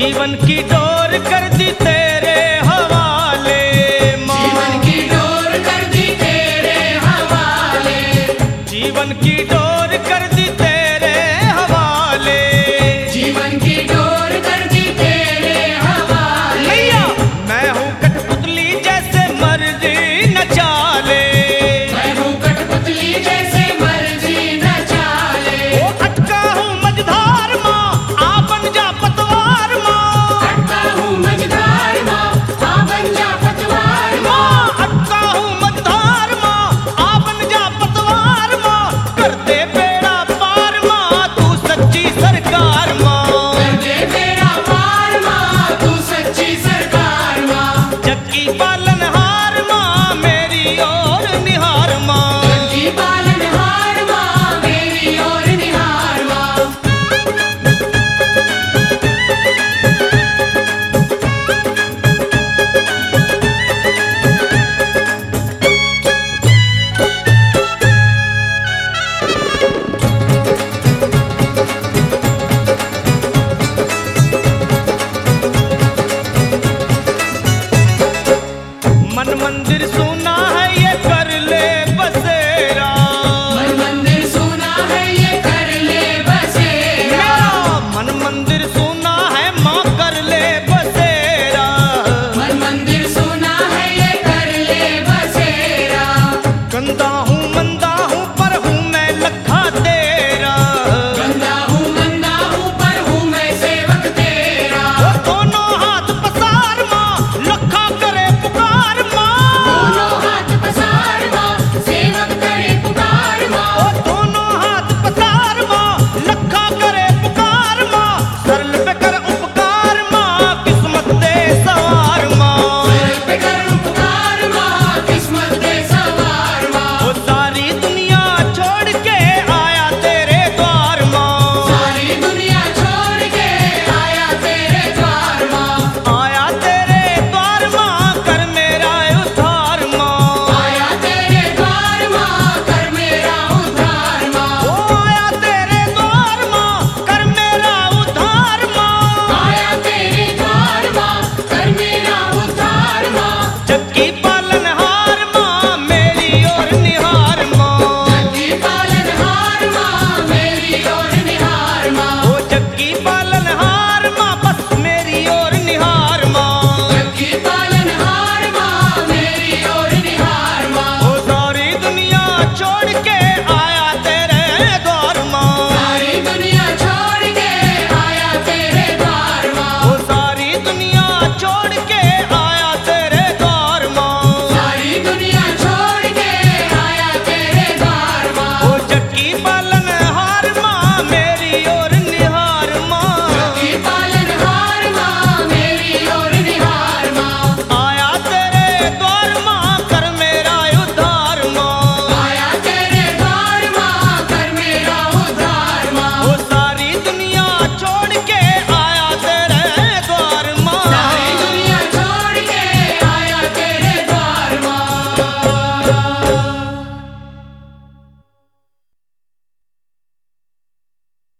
जीवन की डोर कर दी तेरे हवाले माँ, जीवन की डोर कर दी तेरे हवाले, जीवन की डोर कर दी तेरे हवाले, जीवन की डोर कर दी तेरे हवाले। मैया मैं हूँ कठपुतली जैसे मर्जी न चाले, मैं हूँ कठपुतली जैसे मर्जी न चाले, ओ अटका हूँ मझधार माँ आ बन जा पतवार माँ, अटका हूँ मझधार माँ आ बन जा पतवार माँ, माँ अटका हूँ मझधार माँ आ बन जा पतवार माँ, कर दे बेड़ा पार माँ तू सच्ची सरकार माँ, कर दे तेरा पार माँ तू सच्ची सरकार माँ, जग की पालनहार माँ मेरी ओर निहार माँ। की पालनहार माँ मेरी ओर निहार माँ। मन मंदिर सुना है ये कर ले बसेरा, मन मंदिर सुना है ये कर ले बसेरा, मेरा मन मंदिर सुना है माँ कर ले बसेरा, मन मंदिर सुना है ये कर ले बसेरा, गंदा हूँ मंदा